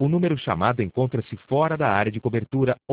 O número chamado encontra-se fora da área de cobertura